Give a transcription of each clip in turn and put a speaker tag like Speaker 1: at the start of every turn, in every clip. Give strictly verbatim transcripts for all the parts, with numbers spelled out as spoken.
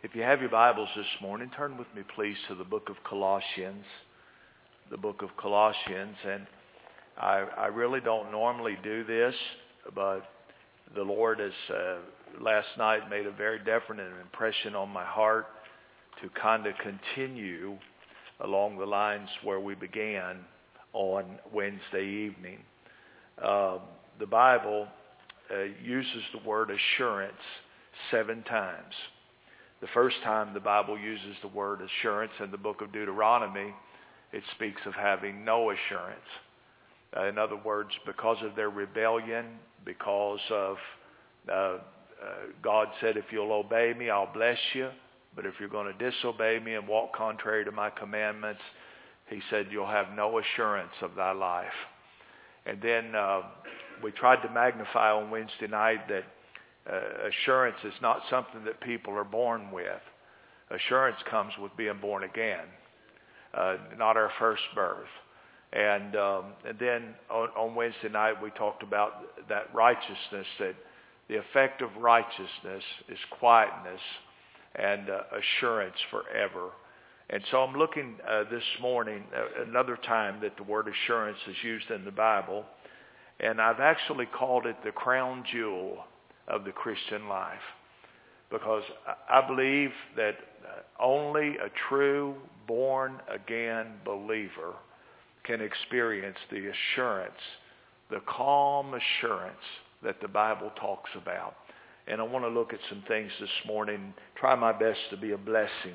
Speaker 1: If you have your Bibles this morning, turn with me please to the book of Colossians. The book of Colossians. And I, I really don't normally do this, but the Lord has uh, last night made a very definite impression on my heart to kind of continue along the lines where we began on Wednesday evening. Uh, the Bible uh, uses the word assurance seven times. The first time the Bible uses the word assurance in the book of Deuteronomy, it speaks of having no assurance. Uh, in other words, because of their rebellion, because of uh, uh, God said, if you'll obey me, I'll bless you. But if you're going to disobey me and walk contrary to my commandments, he said, you'll have no assurance of thy life. And then uh, we tried to magnify on Wednesday night that uh, assurance is not something that people are born with. Assurance comes with being born again, uh, not our first birth. And um, and then on, on Wednesday night we talked about that righteousness, that the effect of righteousness is quietness and uh, assurance forever. And so I'm looking uh, this morning uh, another time that the word assurance is used in the Bible, and I've actually called it the crown jewel of the Christian life, because I believe that only a true born-again believer can experience the assurance, the calm assurance that the Bible talks about. And I want to look at some things this morning, try my best to be a blessing.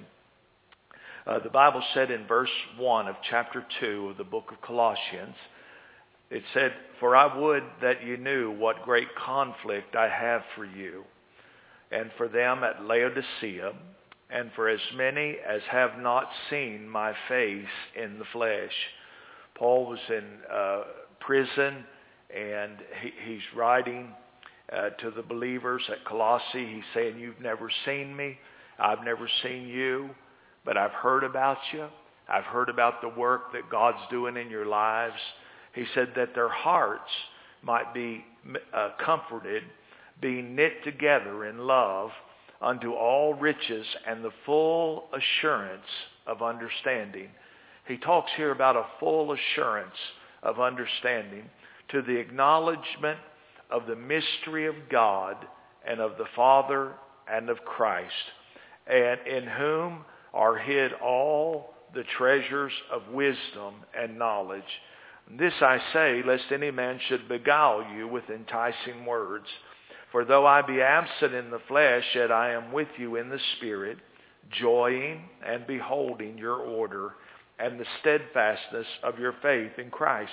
Speaker 1: Uh, the Bible said in verse one of chapter two of the book of Colossians, it said, "For I would that you knew what great conflict I have for you, and for them at Laodicea, and for as many as have not seen my face in the flesh." Paul was in uh, prison, and he, he's writing uh, to the believers at Colossae. He's saying, you've never seen me, I've never seen you, but I've heard about you. I've heard about the work that God's doing in your lives. He said that their hearts might be uh, comforted, being knit together in love unto all riches and the full assurance of understanding. He talks here about a full assurance of understanding, to the acknowledgement of the mystery of God and of the Father and of Christ, and in whom are hid all the treasures of wisdom and knowledge. This I say, lest any man should beguile you with enticing words. For though I be absent in the flesh, yet I am with you in the Spirit, joying and beholding your order and the steadfastness of your faith in Christ.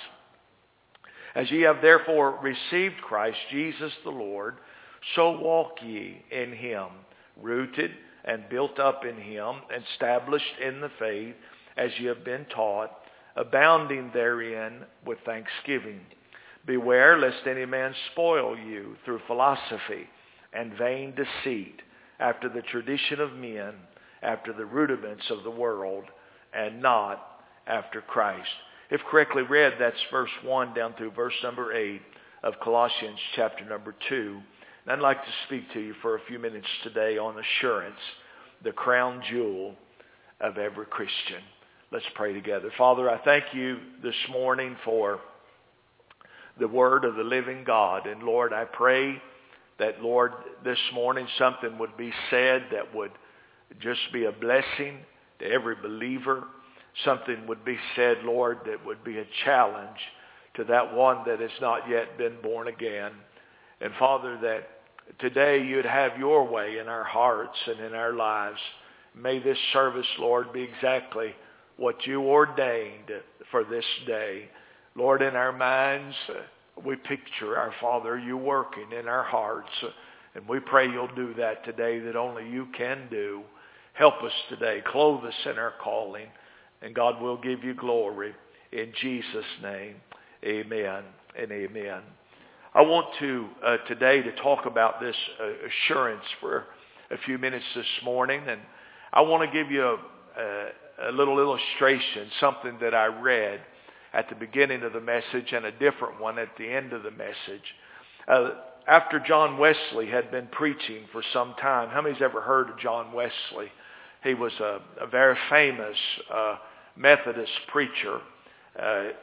Speaker 1: As ye have therefore received Christ Jesus the Lord, so walk ye in him, rooted and built up in him, established in the faith, as ye have been taught, abounding therein with thanksgiving. Beware lest any man spoil you through philosophy and vain deceit, after the tradition of men, after the rudiments of the world, and not after Christ. If correctly read, that's verse one down through verse number eight of Colossians chapter number two. And I'd like to speak to you for a few minutes today on assurance, the crown jewel of every Christian. Let's pray together. Father, I thank you this morning for the word of the living God. And Lord, I pray that, Lord, this morning something would be said that would just be a blessing to every believer. Something would be said, Lord, that would be a challenge to that one that has not yet been born again. And Father, that today you'd have your way in our hearts and in our lives. May this service, Lord, be exactly what you ordained for this day. Lord, in our minds, we picture our Father, you working in our hearts. And we pray you'll do that today, that only you can do. Help us today. Clothe us in our calling. And God will give you glory. In Jesus' name, amen and amen. I want to uh, today to talk about this uh, assurance for a few minutes this morning. And I want to give you a, a, a little illustration, something that I read at the beginning of the message and a different one at the end of the message. Uh, after John Wesley had been preaching for some time, how many's ever heard of John Wesley? He was a, a very famous uh, Methodist preacher. Uh,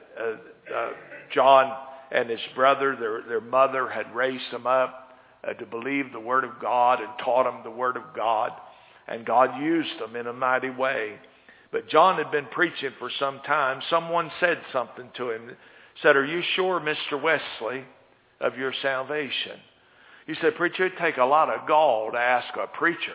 Speaker 1: uh, uh, John and his brother, their, their mother had raised them up uh, to believe the Word of God and taught them the Word of God. And God used them in a mighty way. But John had been preaching for some time. Someone said something to him. Said, "Are you sure, Mister Wesley, of your salvation?" He said, "Preacher, it'd take a lot of gall to ask a preacher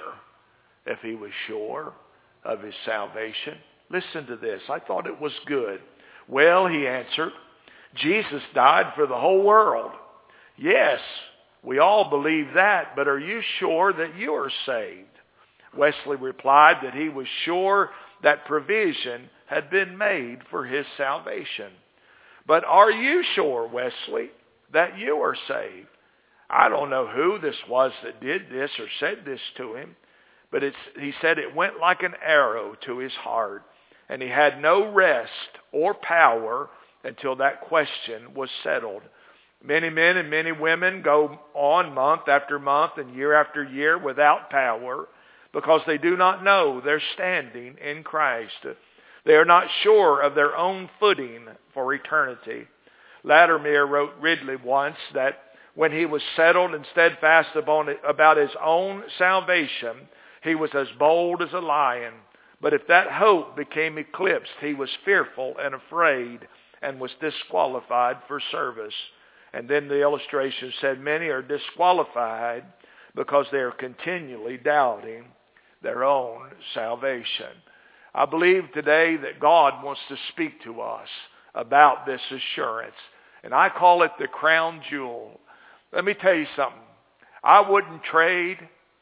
Speaker 1: if he was sure of his salvation." Listen to this. I thought it was good. "Well," he answered, "Jesus died for the whole world." "Yes, we all believe that, but are you sure that you are saved?" Wesley replied that he was sure that provision had been made for his salvation. "But are you sure, Wesley, that you are saved?" I don't know who this was that did this or said this to him, but it's, he said it went like an arrow to his heart, and he had no rest or power until that question was settled. Many men and many women go on month after month and year after year without power because they do not know their standing in Christ. They are not sure of their own footing for eternity. Latimer wrote Ridley once that when he was settled and steadfast upon it, about his own salvation, he was as bold as a lion. But if that hope became eclipsed, he was fearful and afraid and was disqualified for service. And then the illustration said many are disqualified because they are continually doubting their own salvation. I believe today that God wants to speak to us about this assurance. And I call it the crown jewel. Let me tell you something. I wouldn't trade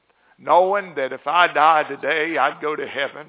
Speaker 1: knowing that if I died today, I'd go to heaven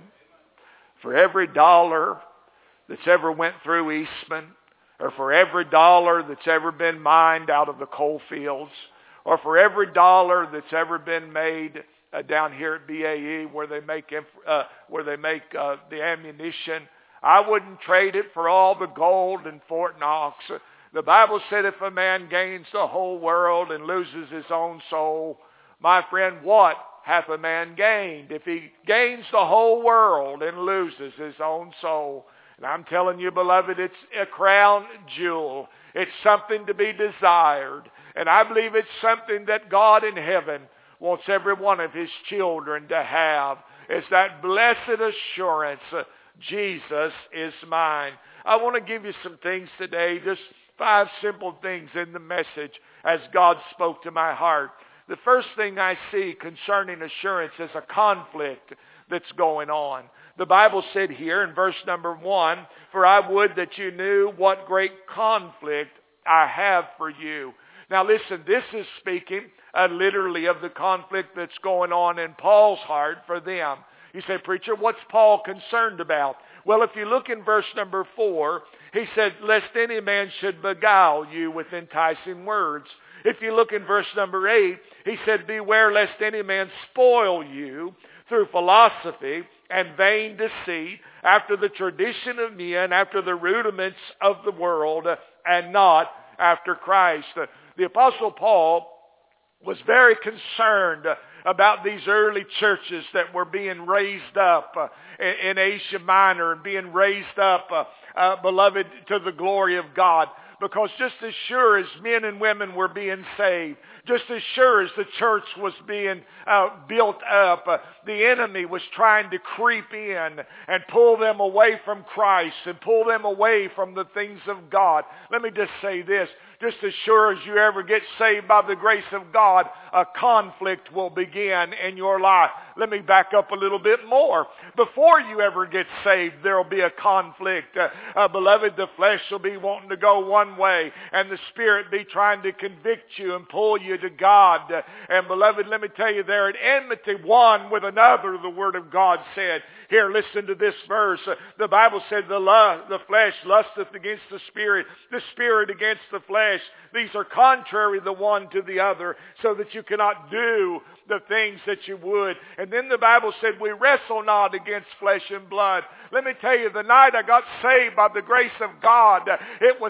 Speaker 1: for every dollar that's ever went through Eastman, or for every dollar that's ever been mined out of the coal fields, or for every dollar that's ever been made uh, down here at B A E where they make uh, where they make uh, the ammunition. I wouldn't trade it for all the gold in Fort Knox. The Bible said if a man gains the whole world and loses his own soul, my friend, what hath a man gained if he gains the whole world and loses his own soul? And I'm telling you, beloved, it's a crown jewel. It's something to be desired. And I believe it's something that God in heaven wants every one of his children to have. It's that blessed assurance, uh, Jesus is mine. I want to give you some things today, just five simple things in the message as God spoke to my heart. The first thing I see concerning assurance is a conflict that's going on. The Bible said here in verse number one, "For I would that you knew what great conflict I have for you." Now listen, this is speaking uh, literally of the conflict that's going on in Paul's heart for them. You say, "Preacher, what's Paul concerned about?" Well, if you look in verse number four, he said, "Lest any man should beguile you with enticing words." If you look in verse number eight, he said, "Beware lest any man spoil you through philosophy and vain deceit, after the tradition of men, after the rudiments of the world, and not after Christ." The Apostle Paul was very concerned about these early churches that were being raised up uh, in, in Asia Minor and being raised up, uh, uh, beloved, to the glory of God. Because just as sure as men and women were being saved, just as sure as the church was being uh, built up, uh, the enemy was trying to creep in and pull them away from Christ and pull them away from the things of God. Let me just say this. Just as sure as you ever get saved by the grace of God, a conflict will begin in your life. Let me back up a little bit more. Before you ever get saved, there will be a conflict. Uh, uh, beloved, the flesh will be wanting to go one way, and the Spirit be trying to convict you and pull you to God. Uh, and beloved, let me tell you, they're at enmity one with another, the Word of God said. Here, listen to this verse. Uh, the Bible said, the, lust, the flesh lusteth against the Spirit, the Spirit against the flesh. These are contrary the one to the other, so that you cannot do the things that you would. And then the Bible said, we wrestle not against flesh and blood. Let me tell you, the night I got saved by the grace of God, it was not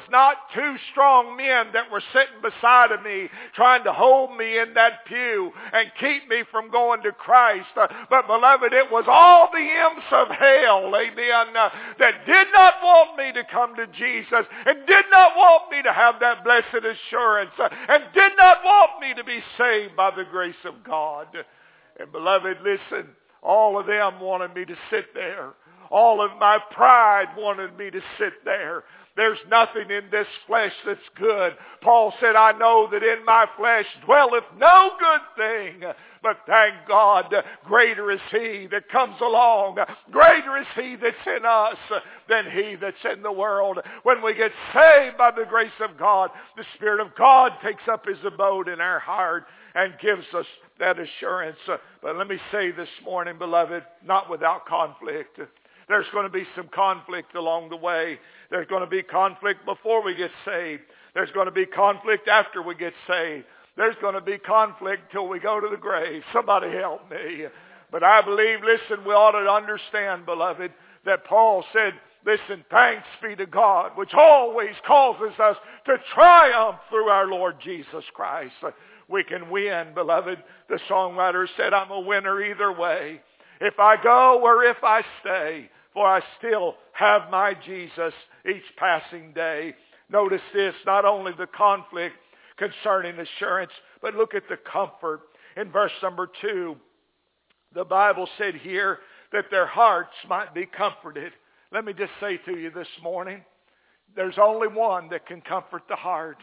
Speaker 2: two strong men that were sitting beside of me trying to hold me in that pew and keep me from going to Christ. Uh, but beloved, it was all the imps of hell, amen, uh, that did not want me to come to Jesus and did not want me to have that blessed assurance uh, and did not want me to be saved by the grace of God. And beloved, listen, all of them wanted me to sit there. All of my pride wanted me to sit there. There's nothing in this flesh that's good. Paul said, I know that in my flesh dwelleth no good thing. But thank God, greater is he that comes along. Greater is he that's in us than he that's in the world. When we get saved by the grace of God, the Spirit of God takes up his abode in our heart and gives us that assurance. But let me say this morning, beloved, not without conflict. There's going to be some conflict along the way. There's going to be conflict before we get saved. There's going to be conflict after we get saved. There's going to be conflict till we go to the grave. Somebody help me. But I believe, listen, we ought to understand, beloved, that Paul said, listen, thanks be to God, which always causes us to triumph through our Lord Jesus Christ. We can win, beloved. The songwriter said, I'm a winner either way. If I go or if I stay, for I still have my Jesus each passing day. Notice this, not only the conflict concerning assurance, but look at the comfort. In verse number two, the Bible said here that their hearts might be comforted. Let me just say to you this morning, there's only one that can comfort the heart.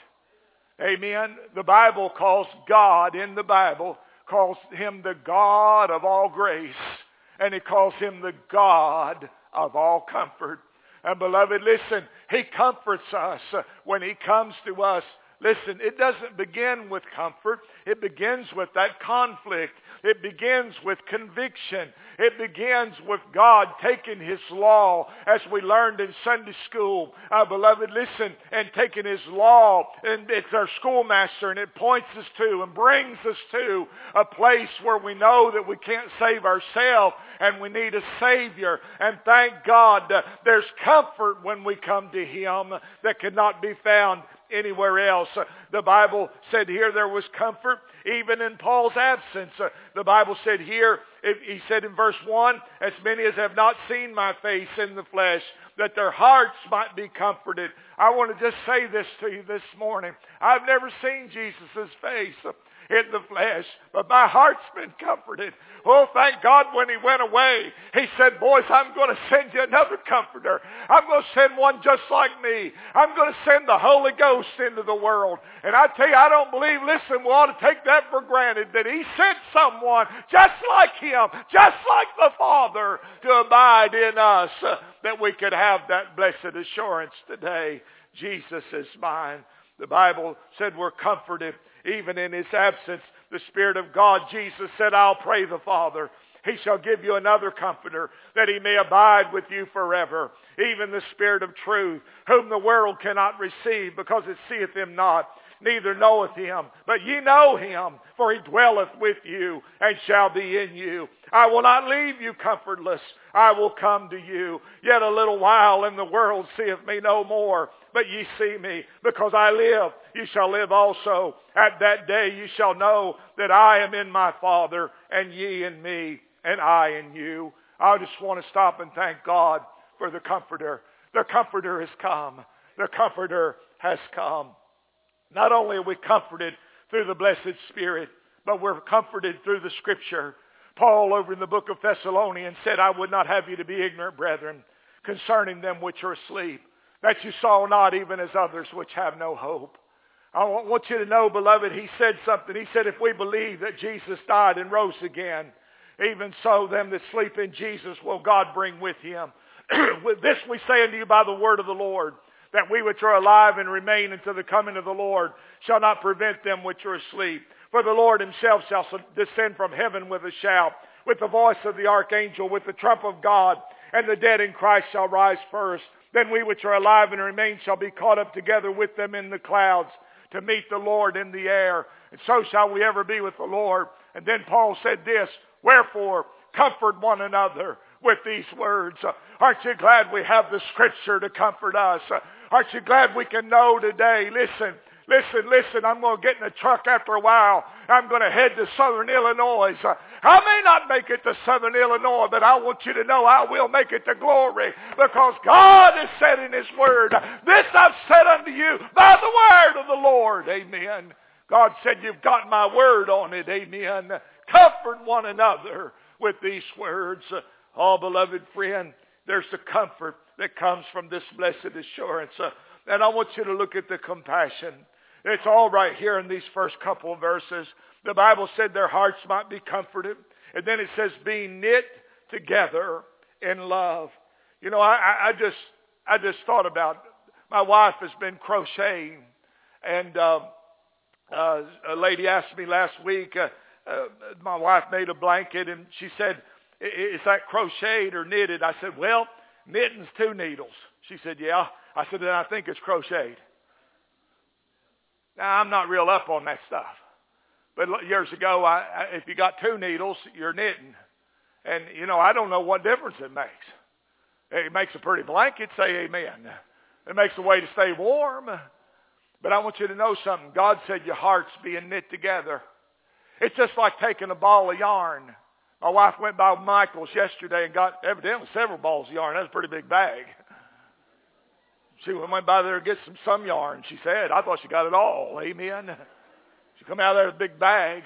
Speaker 2: Amen. The Bible calls God, in the Bible, calls him the God of all grace. And he calls him the God of all comfort. And beloved, listen, he comforts us when he comes to us. Listen, it doesn't begin with comfort. It begins with that conflict. It begins with conviction. It begins with God taking his law, as we learned in Sunday school. Uh, beloved, listen, and taking his law, and it's our schoolmaster, and it points us to and brings us to a place where we know that we can't save ourselves and we need a Savior. And thank God uh, there's comfort when we come to him that cannot be found anywhere else. Uh, the Bible said here there was comfort even in Paul's absence. Uh, the Bible said here, it, he said in verse one, as many as have not seen my face in the flesh, that their hearts might be comforted. I want to just say this to you this morning. I've never seen Jesus' face in the flesh, but my heart's been comforted. Oh, thank God when he went away, he said, boys, I'm going to send you another comforter. I'm going to send one just like me. I'm going to send the Holy Ghost into the world. And I tell you, I don't believe, listen, we ought to take that for granted, that he sent someone just like him, just like the Father, to abide in us, uh, that we could have that blessed assurance today. Jesus is mine. The Bible said we're comforted even in his absence. The Spirit of God, Jesus said, I'll pray the Father. He shall give you another comforter, that he may abide with you forever. Even the Spirit of truth, whom the world cannot receive, because it seeth him not, neither knoweth him. But ye know him, for he dwelleth with you, and shall be in you. I will not leave you comfortless. I will come to you. Yet a little while, and the world seeth me no more. But ye see me, because I live, ye shall live also. At that day ye shall know that I am in my Father, and ye in me, and I in you. I just want to stop and thank God for the Comforter. The Comforter has come. The Comforter has come. Not only are we comforted through the blessed Spirit, but we're comforted through the Scripture. Paul over in the book of Thessalonians said, I would not have you to be ignorant, brethren, concerning them which are asleep, that you saw not even as others which have no hope. I want you to know, beloved, he said something. He said, if we believe that Jesus died and rose again, even so them that sleep in Jesus will God bring with him. With this we say unto you by the word of the Lord, that we which are alive and remain until the coming of the Lord shall not prevent them which are asleep. For the Lord himself shall descend from heaven with a shout, with the voice of the archangel, with the trump of God, and the dead in Christ shall rise first. Then we which are alive and remain shall be caught up together with them in the clouds to meet the Lord in the air. And so shall we ever be with the Lord. And then Paul said this, wherefore comfort one another with these words? Aren't you glad we have the Scripture to comfort us? Aren't you glad we can know today? Listen, listen, listen, I'm going to get in a truck after a while. I'm going to head to Southern Illinois. I may not make it to Southern Illinois, but I want you to know I will make it to glory, because God has said in His Word, this I've said unto you by the word of the Lord. Amen. God said, you've got my word on it. Amen. Comfort one another with these words. Oh, beloved friend, there's the comfort that comes from this blessed assurance. Uh, and I want you to look at the compassion. It's all right here in these first couple of verses. The Bible said their hearts might be comforted. And then it says being knit together in love. You know, I, I, I just I just thought about, my wife has been crocheting. And uh, uh, a lady asked me last week, uh, uh, my wife made a blanket, and she said, is that crocheted or knitted? I said, well, knitting's two needles. She said, yeah. I said, then I think it's crocheted. Now, I'm not real up on that stuff. But years ago, I, I, if you got two needles, you're knitting. And, you know, I don't know what difference it makes. It makes a pretty blanket, say amen. It makes a way to stay warm. But I want you to know something. God said your heart's being knit together. It's just like taking a ball of yarn. My wife went by Michael's yesterday and got evidently several balls of yarn. That's a pretty big bag. She went by there to get some some yarn, she said. I thought she got it all. Amen. She come out there with a big bag.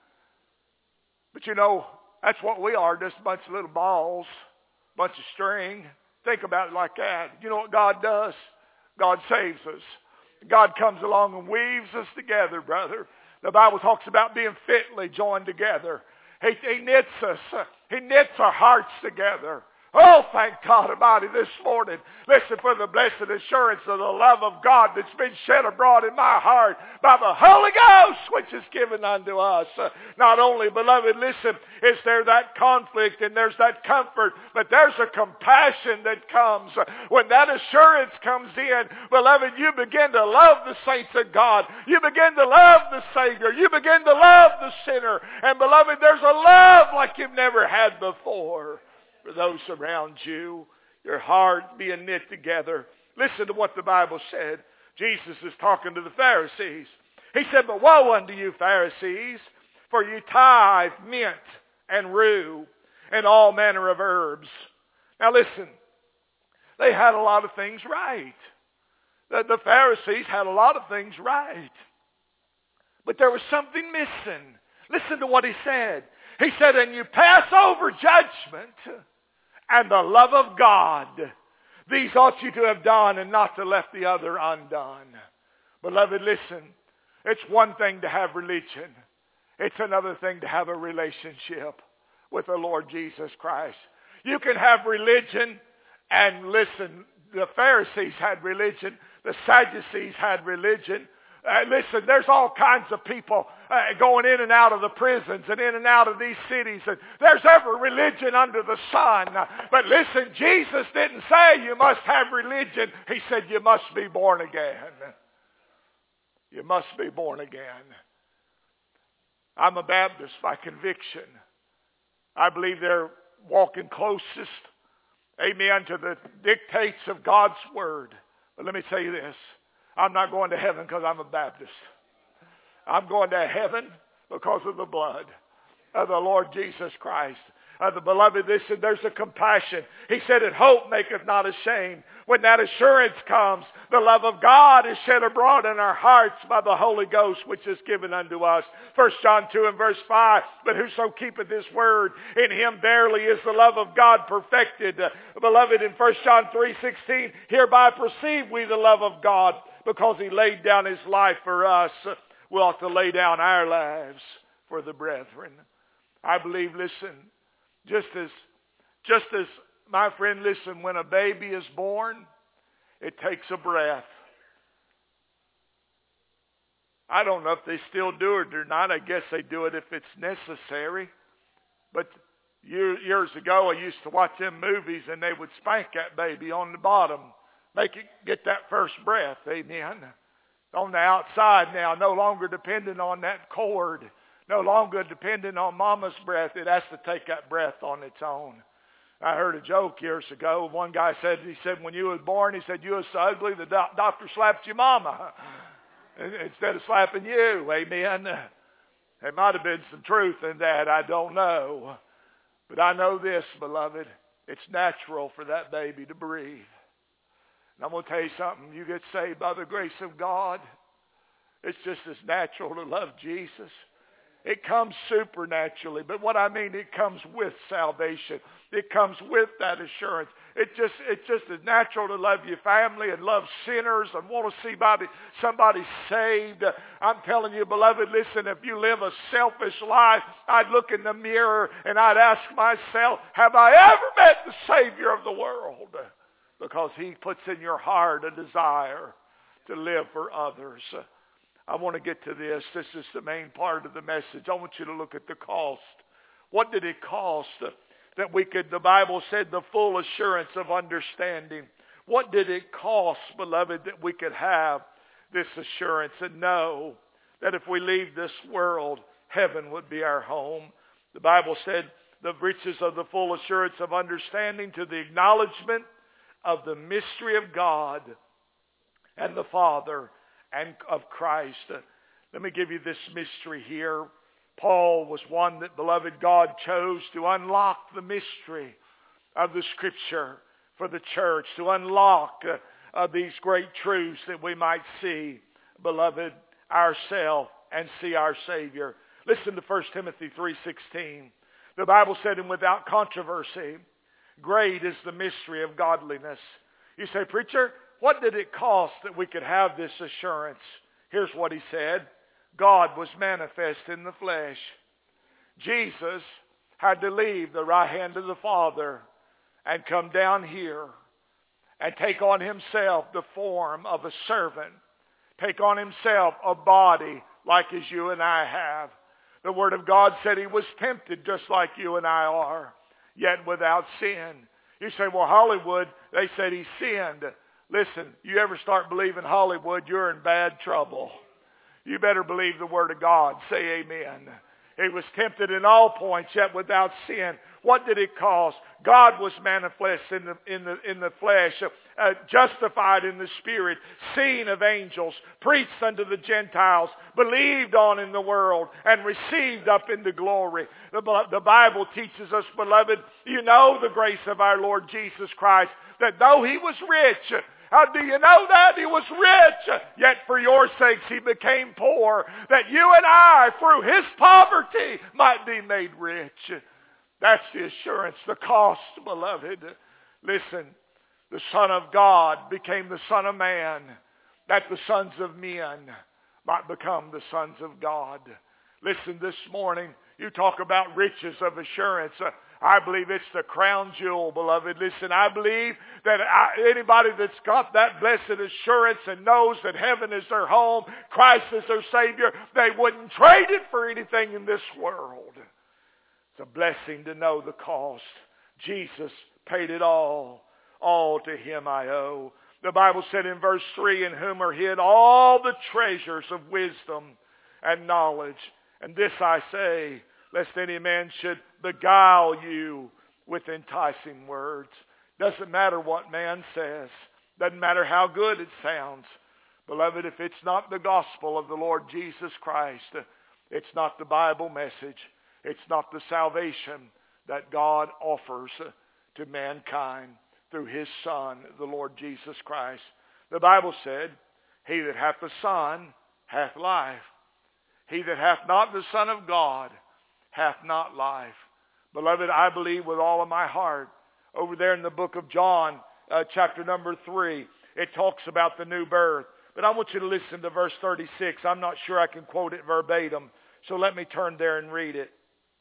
Speaker 2: But you know, that's what we are, just a bunch of little balls, a bunch of string. Think about it like that. You know what God does? God saves us. God comes along and weaves us together, brother. The Bible talks about being fitly joined together. He, he knits us. He knits our hearts together. Oh, thank God Almighty this morning. Listen, for the blessed assurance of the love of God that's been shed abroad in my heart by the Holy Ghost, which is given unto us. Uh, not only, beloved, listen, is there that conflict and there's that comfort, but there's a compassion that comes. Uh, when that assurance comes in, beloved, you begin to love the saints of God. You begin to love the Savior. You begin to love the sinner. And beloved, there's a love like you've never had before. For those around you, your heart being knit together. Listen to what the Bible said. Jesus is talking to the Pharisees. He said, but woe unto you, Pharisees, for you tithe mint and rue and all manner of herbs. Now listen, they had a lot of things right. The, the Pharisees had a lot of things right. But there was something missing. Listen to what he said. He said, and you pass over judgment and the love of God. These ought you to have done and not to left the other undone. Beloved, listen. It's one thing to have religion. It's another thing to have a relationship with the Lord Jesus Christ. You can have religion and listen, the Pharisees had religion. The Sadducees had religion. Uh, listen, there's all kinds of people uh, going in and out of the prisons and in and out of these cities. And there's every religion under the sun. Uh, but listen, Jesus didn't say you must have religion. He said you must be born again. You must be born again. I'm a Baptist by conviction. I believe they're walking closest, amen, to the dictates of God's Word. But let me tell you this. I'm not going to heaven because I'm a Baptist. I'm going to heaven because of the blood of the Lord Jesus Christ. Uh, the beloved, listen, there's a compassion. He said, and hope maketh not ashamed. When that assurance comes, the love of God is shed abroad in our hearts by the Holy Ghost, which is given unto us. First John two and verse five, but whoso keepeth this word, in him verily is the love of God perfected. Uh, beloved, in First John three sixteen, hereby perceive we the love of God, because he laid down his life for us. We ought to lay down our lives for the brethren. I believe, listen, just as, just as, my friend, listen, when a baby is born, it takes a breath. I don't know if they still do it or not. I guess they do it if it's necessary. But years ago, I used to watch them movies, and they would spank that baby on the bottom. Make it get that first breath, amen. On the outside now, no longer dependent on that cord, no longer dependent on mama's breath. It has to take that breath on its own. I heard a joke years ago. One guy said, he said, when you was born, he said, you was so ugly, the doc- doctor slapped your mama instead of slapping you. Amen. There might have been some truth in that. I don't know. But I know this, beloved. It's natural for that baby to breathe. And I'm going to tell you something. You get saved by the grace of God. It's just as natural to love Jesus. It comes supernaturally. But what I mean, it comes with salvation. It comes with that assurance. It just, it's just as natural to love your family and love sinners and want to see somebody, somebody saved. I'm telling you, beloved, listen, if you live a selfish life, I'd look in the mirror and I'd ask myself, have I ever met the Savior of the world? Because He puts in your heart a desire to live for others. I want to get to this. This is the main part of the message. I want you to look at the cost. What did it cost that we could, the Bible said, the full assurance of understanding. What did it cost, beloved, that we could have this assurance and know that if we leave this world, heaven would be our home? The Bible said the riches of the full assurance of understanding to the acknowledgement of the mystery of God and the Father and of Christ. Uh, let me give you this mystery here. Paul was one that, beloved, God chose to unlock the mystery of the Scripture for the church, to unlock uh, uh, these great truths that we might see, beloved, ourselves and see our Savior. Listen to First Timothy three sixteen. The Bible said, and without controversy, great is the mystery of godliness. You say, preacher, what did it cost that we could have this assurance? Here's what he said. God was manifest in the flesh. Jesus had to leave the right hand of the Father and come down here and take on himself the form of a servant. Take on himself a body like as you and I have. The Word of God said he was tempted just like you and I are, yet without sin. You say, well, Hollywood, they said he sinned. Listen, you ever start believing Hollywood, you're in bad trouble. You better believe the Word of God. Say amen. He was tempted in all points, yet without sin. What did it cost? God was manifest in the, in the, in the flesh, uh, justified in the Spirit, seen of angels, preached unto the Gentiles, believed on in the world, and received up into glory. The, the Bible teaches us, beloved, you know the grace of our Lord Jesus Christ, that though he was rich, how do you know that? He was rich, yet for your sakes he became poor, that you and I, through his poverty, might be made rich. That's the assurance, the cost, beloved. Listen, the Son of God became the Son of Man, that the sons of men might become the sons of God. Listen, this morning, you talk about riches of assurance. I believe it's the crown jewel, beloved. Listen, I believe that I, anybody that's got that blessed assurance and knows that heaven is their home, Christ is their Savior, they wouldn't trade it for anything in this world. It's a blessing to know the cost. Jesus paid it all. All to him I owe. The Bible said in verse three, in whom are hid all the treasures of wisdom and knowledge. And this I say, lest any man should beguile you with enticing words. Doesn't matter what man says. Doesn't matter how good it sounds. Beloved, if it's not the gospel of the Lord Jesus Christ, it's not the Bible message. It's not the salvation that God offers to mankind through his Son, the Lord Jesus Christ. The Bible said, he that hath the Son hath life. He that hath not the Son of God hath not life. Beloved, I believe with all of my heart, over there in the book of John, uh, chapter number three, it talks about the new birth. But I want you to listen to verse thirty-six. I'm not sure I can quote it verbatim, so let me turn there and read it.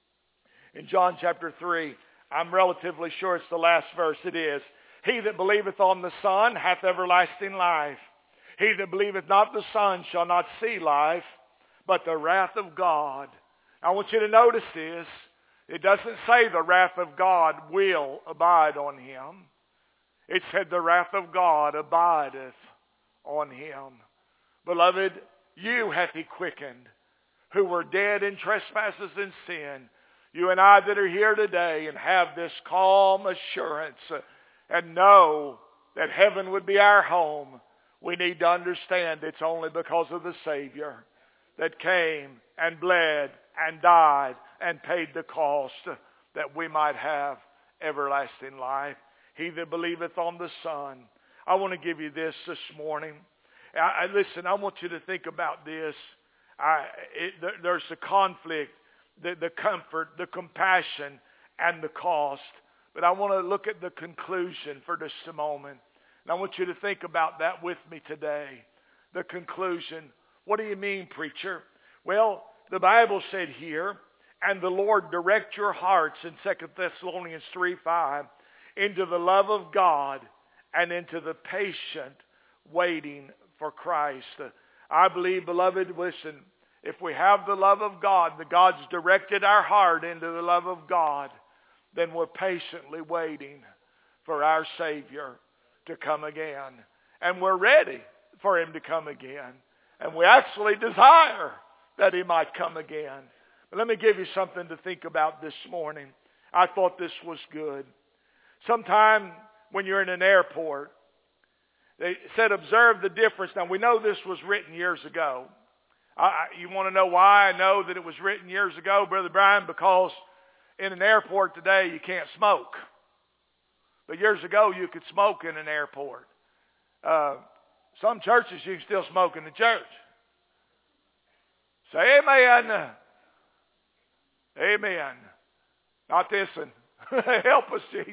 Speaker 2: In John chapter three, I'm relatively sure it's the last verse. It is. He that believeth on the Son hath everlasting life. He that believeth not the Son shall not see life, but the wrath of God. I want you to notice this. It doesn't say the wrath of God will abide on him. It said the wrath of God abideth on him. Beloved, you hath he quickened, who were dead in trespasses and sin. You and I that are here today and have this calm assurance and know that heaven would be our home, we need to understand it's only because of the Savior that came and bled and died and paid the cost that we might have everlasting life. He that believeth on the Son. I want to give you this this morning. I, I, listen, I want you to think about this. I, it, there, there's the conflict, the, the comfort, the compassion, and the cost. But I want to look at the conclusion for just a moment. And I want you to think about that with me today. The conclusion. What do you mean, preacher? Well, the Bible said here, and the Lord direct your hearts in Second Thessalonians three five into the love of God and into the patient waiting for Christ. I believe, beloved, listen, if we have the love of God, that God's directed our heart into the love of God, then we're patiently waiting for our Savior to come again. And we're ready for Him to come again. And we actually desire that He might come again. But let me give you something to think about this morning. I thought this was good. Sometime when you're in an airport, they said observe the difference. Now we know this was written years ago. I, you want to know why I know that it was written years ago, Brother Brian? Because in an airport today you can't smoke. But years ago you could smoke in an airport. Uh, some churches you can still smoke in the church. Say amen. Amen. Not this one. Help us, Jesus.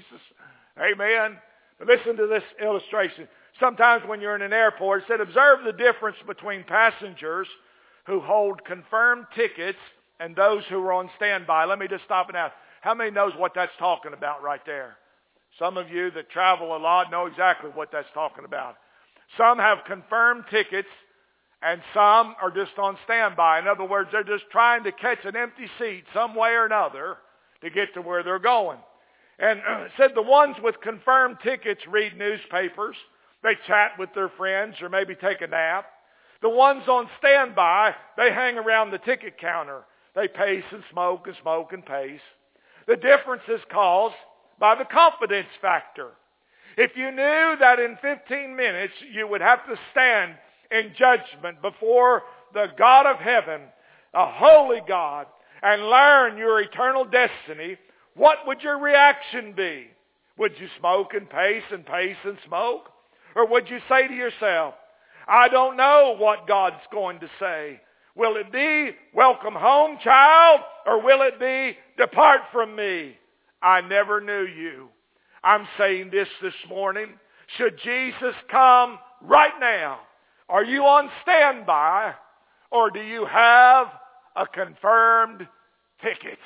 Speaker 2: Amen. But listen to this illustration. Sometimes when you're in an airport, it said, observe the difference between passengers who hold confirmed tickets and those who are on standby. Let me just stop it now. How many knows what that's talking about right there? Some of you that travel a lot know exactly what that's talking about. Some have confirmed tickets and some are just on standby. In other words, they're just trying to catch an empty seat some way or another to get to where they're going. And uh, it said the ones with confirmed tickets read newspapers. They chat with their friends or maybe take a nap. The ones on standby, they hang around the ticket counter. They pace and smoke and smoke and pace. The difference is caused by the confidence factor. If you knew that in fifteen minutes you would have to stand in judgment before the God of heaven, a holy God, and learn your eternal destiny, what would your reaction be? Would you smoke and pace and pace and smoke? Or would you say to yourself, I don't know what God's going to say. Will it be, welcome home, child? Or will it be, depart from me? I never knew you. I'm saying this this morning. Should Jesus come right now, are you on standby or do you have a confirmed ticket?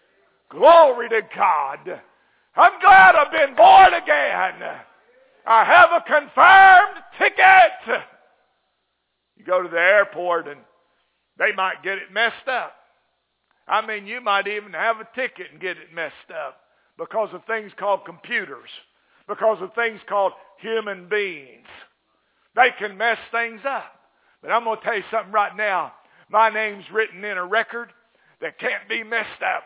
Speaker 2: Glory to God. I'm glad I've been born again. I have a confirmed ticket. You go to the airport and they might get it messed up. I mean, you might even have a ticket and get it messed up because of things called computers, because of things called human beings. They can mess things up. But I'm going to tell you something right now. My name's written in a record that can't be messed up.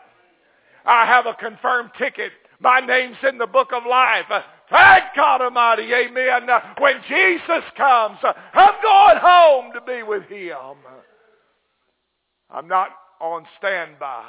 Speaker 2: I have a confirmed ticket. My name's in the book of life. Thank God Almighty, amen. When Jesus comes, I'm going home to be with Him. I'm not on standby,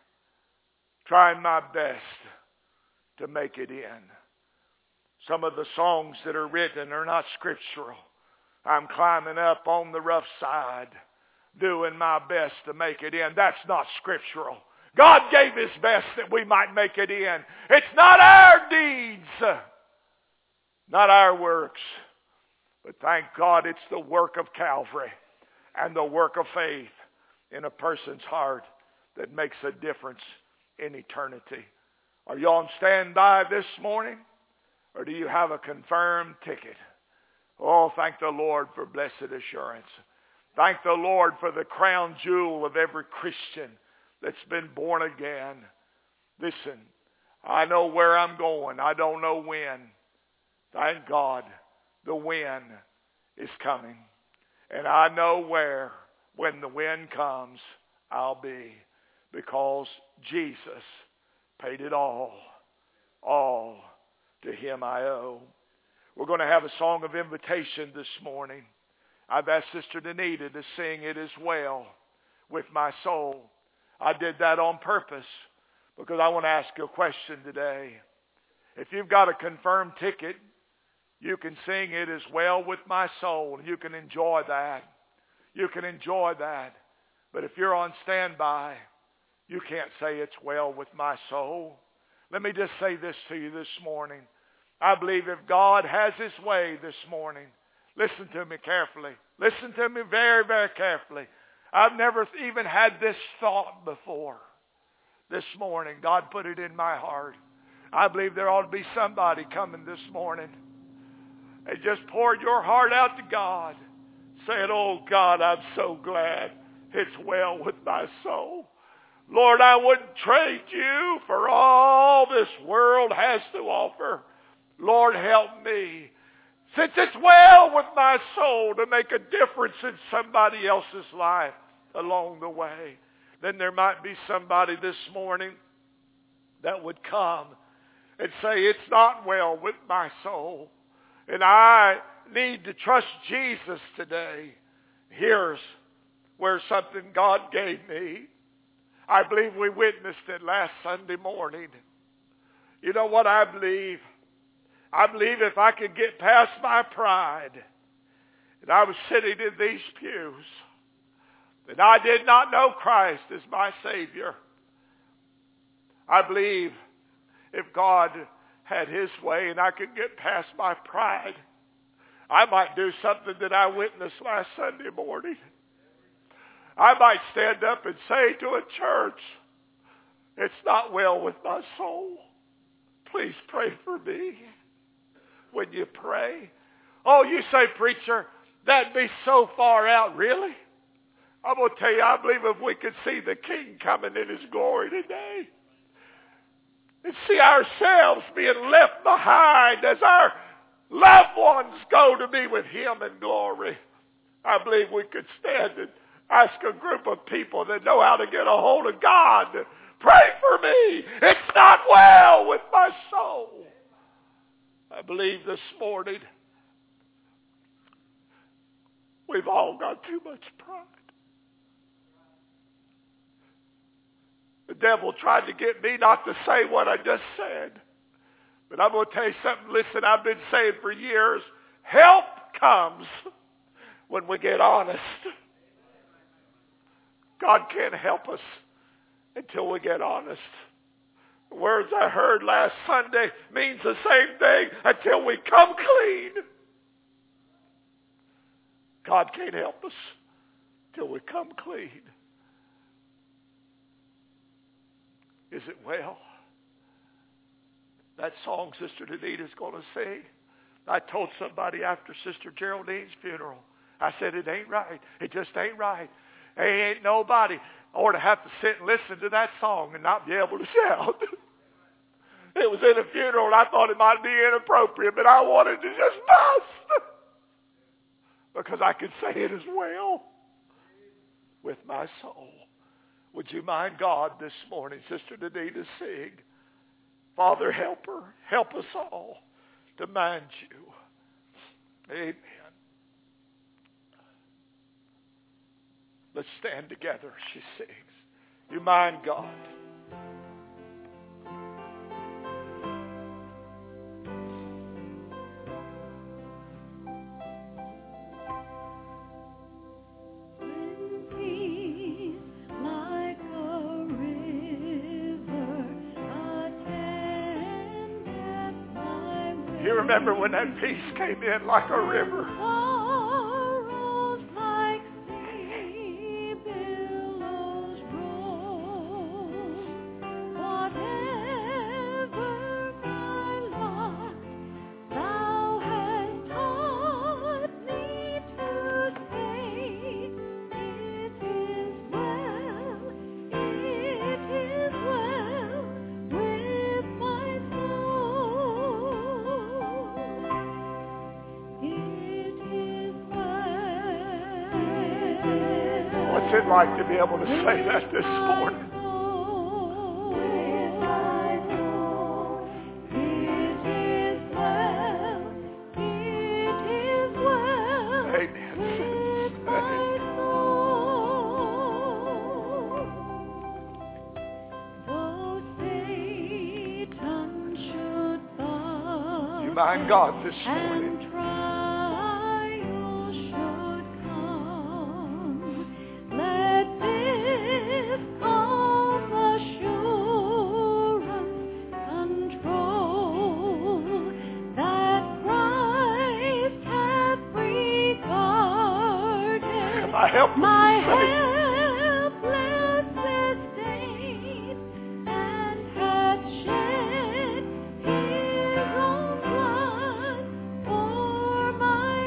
Speaker 2: trying my best to make it in. Some of the songs that are written are not scriptural. I'm climbing up on the rough side, doing my best to make it in. That's not scriptural. God gave His best that we might make it in. It's not our deeds, not our works, but thank God it's the work of Calvary and the work of faith in a person's heart that makes a difference in eternity. Are you on standby this morning, or do you have a confirmed ticket? Oh, thank the Lord for blessed assurance. Thank the Lord for the crown jewel of every Christian that's been born again. Listen, I know where I'm going. I don't know when. Thank God the when is coming. And I know where, when the wind comes, I'll be. because Jesus paid it all. All to Him I owe. We're going to have a song of invitation this morning. I've asked Sister Danita to sing It Is Well With My Soul. I did that on purpose because I want to ask you a question today. If you've got a confirmed ticket, you can sing It Is Well With My Soul. You can enjoy that. You can enjoy that. But if you're on standby, you can't say it's well with my soul. Let me just say this to you this morning. I believe if God has His way this morning, listen to me carefully. Listen to me very, very carefully. I've never even had this thought before. This morning, God put it in my heart. I believe there ought to be somebody coming this morning and just pour your heart out to God, saying, oh God, I'm so glad it's well with my soul. Lord, I wouldn't trade you for all this world has to offer. Lord, help me, since it's well with my soul, to make a difference in somebody else's life along the way. Then there might be somebody this morning that would come and say, it's not well with my soul, and I need to trust Jesus today. Here's where something God gave me. I believe we witnessed it last Sunday morning. You know what I believe? I believe if I could get past my pride, and I was sitting in these pews, and I did not know Christ as my Savior, I believe if God had His way and I could get past my pride, I might do something that I witnessed last Sunday morning. I might stand up and say to a church, it's not well with my soul. Please pray for me. When you pray, oh, you say, preacher, that'd be so far out, really? I'm going to tell you, I believe if we could see the King coming in His glory today, and see ourselves being left behind as our loved ones go to be with Him in glory, I believe we could stand and ask a group of people that know how to get a hold of God to pray for me. It's not well with my soul. I believe this morning we've all got too much pride. The devil tried to get me not to say what I just said. But I'm going to tell you something. Listen, I've been saying for years, help comes when we get honest. God can't help us until we get honest. The words I heard last Sunday means the same thing, until we come clean. God can't help us till we come clean. Is it well? That song Sister Danita's going to sing, I told somebody after Sister Geraldine's funeral, I said, it ain't right. It just ain't right. There ain't nobody ought to have to sit and listen to that song and not be able to shout. It was in a funeral, and I thought it might be inappropriate, but I wanted to just bust. Because I could say it as well with my soul. Would you mind God this morning, Sister Danita, sing, Father, help her, help us all to mind you. Amen. Let's stand together, she sings. You mind God. You remember when that peace came in like a river. What's it like to be able to say that this morning? My God, this morning.
Speaker 3: And trial should come. Let this calm assurance control that Christ hath regarded
Speaker 2: My helpless
Speaker 3: my
Speaker 2: estate.
Speaker 3: helpless estate and hath shed His own blood for my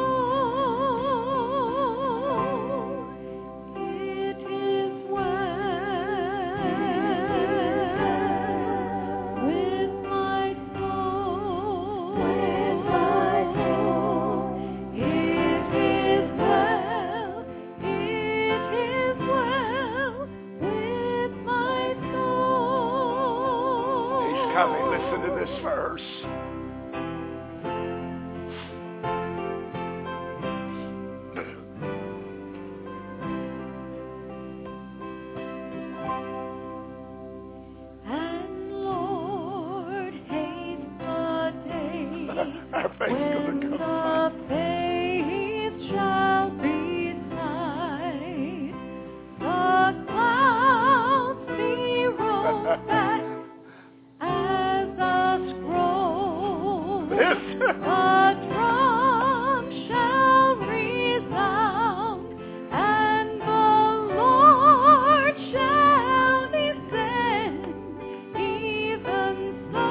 Speaker 3: soul. It is well with my soul. With my soul. It is well. It is well with my soul.
Speaker 2: He's coming. Listen to this verse.
Speaker 3: And Lord, haste the day
Speaker 2: Our faith's
Speaker 3: when
Speaker 2: going to come.
Speaker 3: the faith shall beside the clouds be rolled back as a scroll.
Speaker 2: Yes.
Speaker 3: The drum shall resound, and the Lord shall descend. Even so,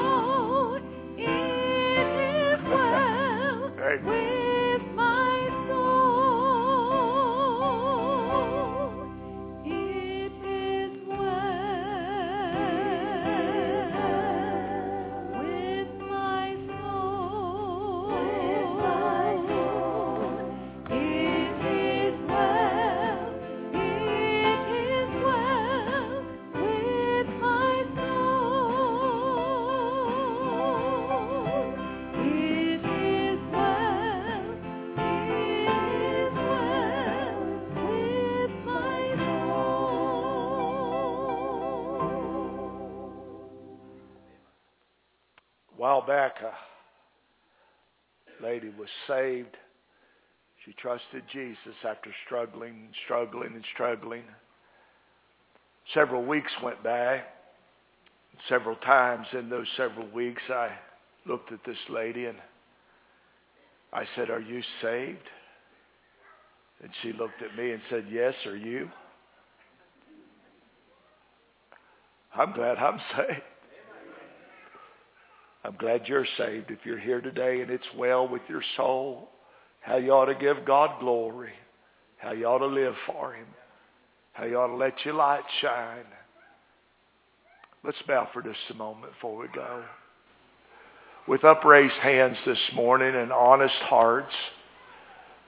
Speaker 3: it is well
Speaker 2: Amen.
Speaker 3: with my soul. It is well with my soul. With my soul. It is well. It is well with my soul. It is well. It is well with my soul.
Speaker 2: A while back, a lady was saved. She trusted Jesus after struggling and struggling and struggling. Several weeks went by. Several times in those several weeks, I looked at this lady and I said, "Are you saved?" And she looked at me and said, "Yes, are you?" I'm glad I'm saved. I'm glad you're saved. If you're here today and it's well with your soul, how you ought to give God glory. How you ought to live for Him. How you ought to let your light shine. Let's bow for just a moment before we go. With upraised hands this morning and honest hearts,